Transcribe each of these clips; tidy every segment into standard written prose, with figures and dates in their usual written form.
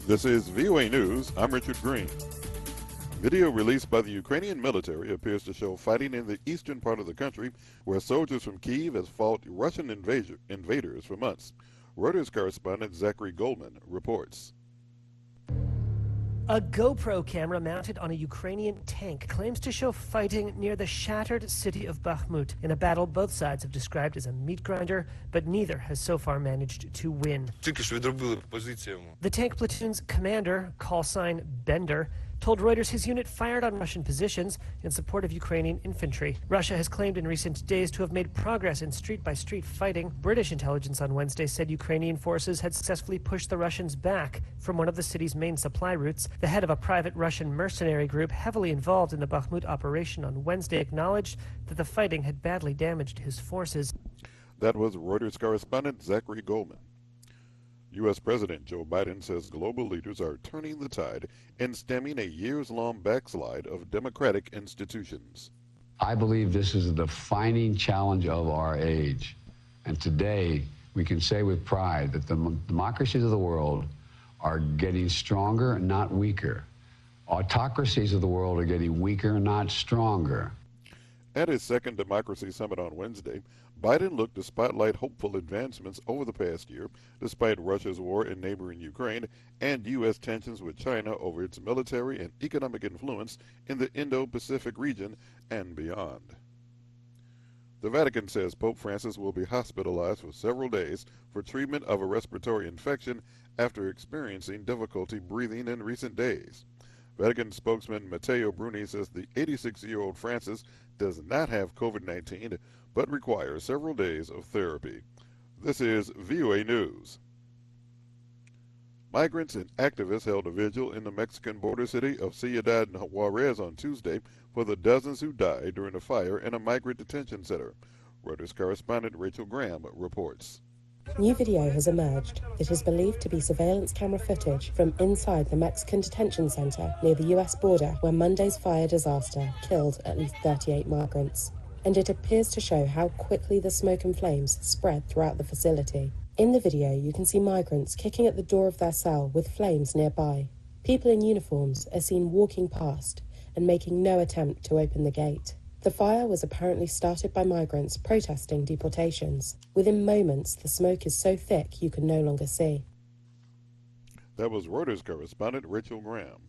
This is VOA News. I'm Richard Green. Video released by the Ukrainian military appears to show fighting in the eastern part of the country where soldiers from Kyiv have fought Russian invaders for months. Reuters correspondent Zachary Goldman reports. A GoPro camera mounted on a Ukrainian tank claims to show fighting near the shattered city of Bakhmut in a battle both sides have described as a meat grinder, but neither has so far managed to win. The tank platoon's commander, call sign Bender, told Reuters his unit fired on Russian positions in support of Ukrainian infantry. Russia has claimed in recent days to have made progress in street-by-street fighting. British intelligence on Wednesday said Ukrainian forces had successfully pushed the Russians back from one of the city's main supply routes. The head of a private Russian mercenary group heavily involved in the Bakhmut operation on Wednesday acknowledged that the fighting had badly damaged his forces. That was Reuters correspondent Zachary Goldman. U.S. President Joe Biden says global leaders are turning the tide and stemming a years-long backslide of democratic institutions. I believe this is a defining challenge of our age. And today, we can say with pride that the democracies of the world are getting stronger, not weaker. Autocracies of the world are getting weaker, not stronger. At his second Democracy Summit on Wednesday, Biden looked to spotlight hopeful advancements over the past year, despite Russia's war in neighboring Ukraine and U.S. tensions with China over its military and economic influence in the Indo-Pacific region and beyond. The Vatican says Pope Francis will be hospitalized for several days for treatment of a respiratory infection after experiencing difficulty breathing in recent days. Vatican spokesman Matteo Bruni says the 86-year-old Francis does not have COVID-19, but requires several days of therapy. This is VOA News. Migrants and activists held a vigil in the Mexican border city of Ciudad Juarez on Tuesday for the dozens who died during a fire in a migrant detention center. Reuters correspondent Rachel Graham reports. New video has emerged that is believed to be surveillance camera footage from inside the Mexican detention center near the U.S. border where Monday's fire disaster killed at least 38 migrants. And it appears to show how quickly the smoke and flames spread throughout the facility. In the video, you can see migrants kicking at the door of their cell with flames nearby. People in uniforms are seen walking past and making no attempt to open the gate. The fire was apparently started by migrants protesting deportations. Within moments, the smoke is so thick you can no longer see. That was Reuters correspondent Rachel Graham.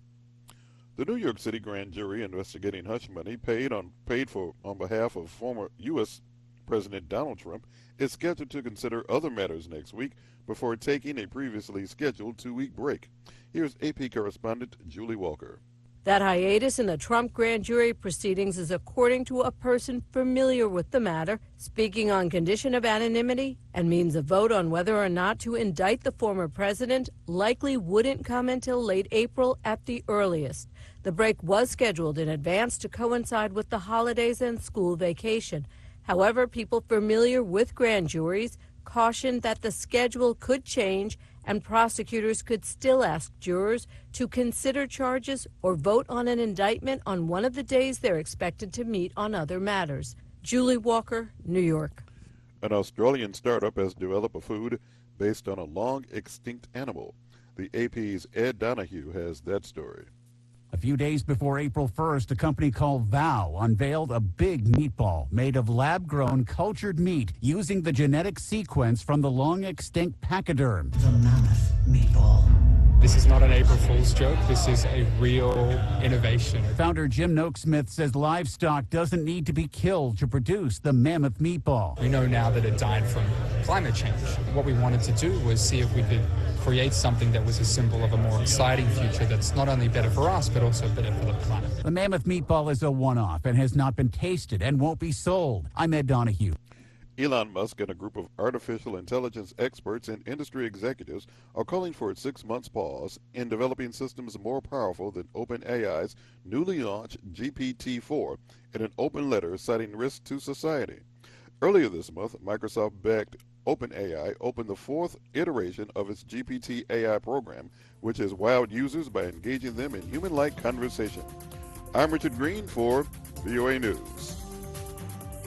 The New York City grand jury investigating hush money paid on behalf of former U.S. President Donald Trump is scheduled to consider other matters next week before taking a previously scheduled 2-week break. Here's AP correspondent Julie Walker. That hiatus in the Trump grand jury proceedings is according to a person familiar with the matter, speaking on condition of anonymity, and means a vote on whether or not to indict the former president likely wouldn't come until late April at the earliest. The break was scheduled in advance to coincide with the holidays and school vacation. However, people familiar with grand juries cautioned that the schedule could change and prosecutors could still ask jurors to consider charges or vote on an indictment on one of the days they're expected to meet on other matters. Julie Walker, New York. An Australian startup has developed a food based on a long-extinct animal. The AP's Ed Donahue has that story. A few days before April 1st, a company called Vow unveiled a big meatball made of lab-grown cultured meat using the genetic sequence from the long-extinct pachyderm. The mammoth meatball. This is not an April Fool's joke. This is a real innovation. Founder Jim Noakesmith says livestock doesn't need to be killed to produce the mammoth meatball. We know now that it died from climate change. What we wanted to do was see if we could create something that was a symbol of a more exciting future that's not only better for us, but also better for the planet. The mammoth meatball is a one-off and has not been tasted and won't be sold. I'm Ed Donahue. Elon Musk and a group of artificial intelligence experts and industry executives are calling for a 6-month pause in developing systems more powerful than OpenAI's newly launched GPT-4 in an open letter citing risks to society. Earlier this month, Microsoft-backed OpenAI opened the 4th iteration of its GPT AI program, which has wowed users by engaging them in human-like conversation. I'm Richard Green for VOA News.